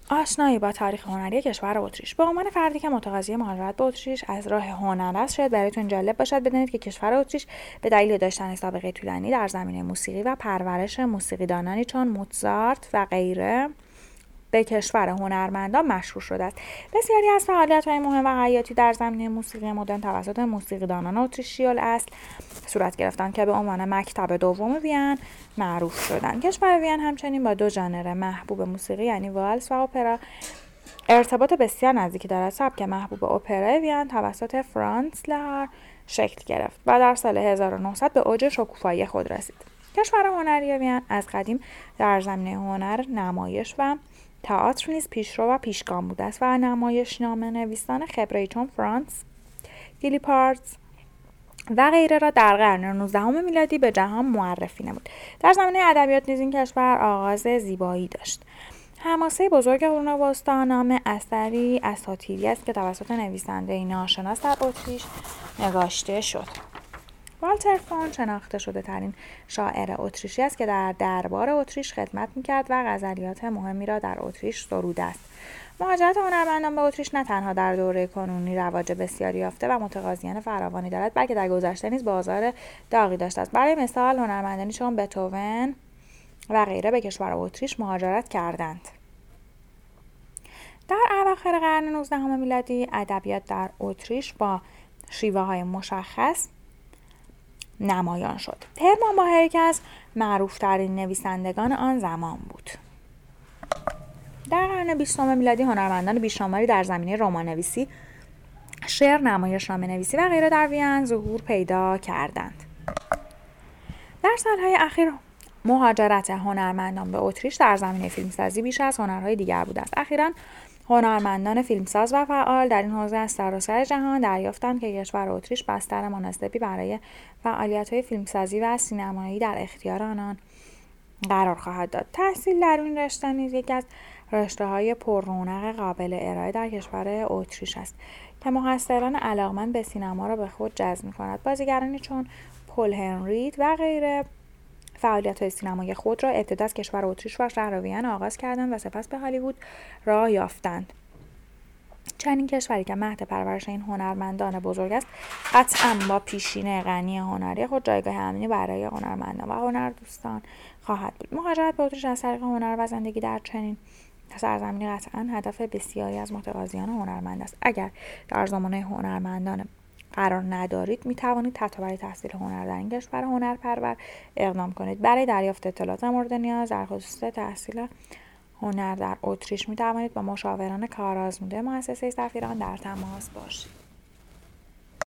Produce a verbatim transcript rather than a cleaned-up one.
آشنایی با تاریخ هنری کشور اتریش. به عنوان فردی که متقاضی مهاجرت به اتریش از راه هنر است، شاید برایتون جالب باشد بدانید که کشور اتریش به دلیل داشتن سابقه طولانی در زمینه موسیقی و پرورش موسیقیدانانی چون موزارت و غیره به کشور هنرمندان مشهور شده است. بسیاری از فعالیت‌های مهم و حیاتی در زمینه موسیقی مدرن توسط موسیقیدانان اتریشی الاصل صورت گرفتند که به عنوان مکتب دوم وین معروف شدند. کشور وین همچنین با دو ژانر محبوب موسیقی یعنی والس و اپرا ارتباط بسیار نزدیکی دارد. سبک محبوب اپرای وین توسط فرانس لهار شکل گرفت و در سال هزار و نهصد به اوج شکوفایی خود رسید. کشور هنری وین از قدیم در زمینه هنر، نمایش و تئاتر نیز پیشرو و پیشگام بوده است و نمایشنامه نویسان خبره‌ای چون فرانس گیلیپارز و غیره را در قرن نوزدهم میلادی به جهان معرفی نمود. در زمینه ادبیات نیز این کشور آغاز زیبایی داشت. حماسه بزرگ قرون وسطی نام اثری اساطیری است که توسط نویسنده ناشناس در اتریش نگاشته شد. والتر فون شناخته شده ترین شاعر اتریشی است که در دربار اتریش خدمت میکرد و غزلیات مهمی را در اتریش سروده است. مهاجرت هنرمندان به اتریش نه تنها در دوره کنونی رواج بسیاری یافته و متقاضیان فراوانی دارد، بلکه در گذشته نیز بازار داغی داشته است. برای مثال هنرمندانی چون بتهوون و غیره به کشور اتریش مهاجرت کردند. در اواخر قرن نوزدهم میلادی ادبیات در اتریش با شیوه‌های مشخص نمایان شد. هرمان باهر که از معروف‌ترین نویسندگان آن زمان بود. در قرن بیستم میلادی هنرمندان بیشماری در زمینه رمان‌نویسی، شعر، نمایشنامه نویسی و غیره در وین ظهور پیدا کردند. در سالهای اخیر مهاجرت هنرمندان به اتریش در زمینه فیلمسازی بیش از هنرهای دیگر بوده است. اخیراً هنرمندان فیلمساز و فعال در این حوزه از سراسر جهان دریافتند که کشور اتریش بستر مناسبی برای فعالیت‌های فیلمسازی و سینمایی در اختیار آنان قرار خواهد داد. تحصیل در این رشته نیز یکی از رشته‌های پر رونق قابل ارائه در کشور اتریش است که محصلان علاقمند به سینما را به خود جذب می‌کند. بازیگرانی چون پل هنریت و غیره فعالیت‌های سینمایی خود را ابتدا از کشور اتریش و شهر وین آغاز کردند و سپس به هالیوود راه یافتند. چنین کشوری که مهد پرورش این هنرمندان بزرگ است، قطعاً با پیشینه غنی هنری خود جایگاه امنی برای هنرمندان و هنردوستان خواهد بود. مهاجرت به اتریش از طریق هنر و زندگی در چنین سرزمینی قطعاً هدف بسیاری از متقاضیان هنرمند است. اگر در زمانه هنرمندان قرار ندارید، می توانید تحت برای تحصیل هنر در این کشور هنرپرور اقدام کنید. برای دریافت اطلاعات مورد نیاز در خصوص تحصیل هنر در اتریش می توانید با مشاوران کارآزموده مؤسسه سفیران در تماس باشید.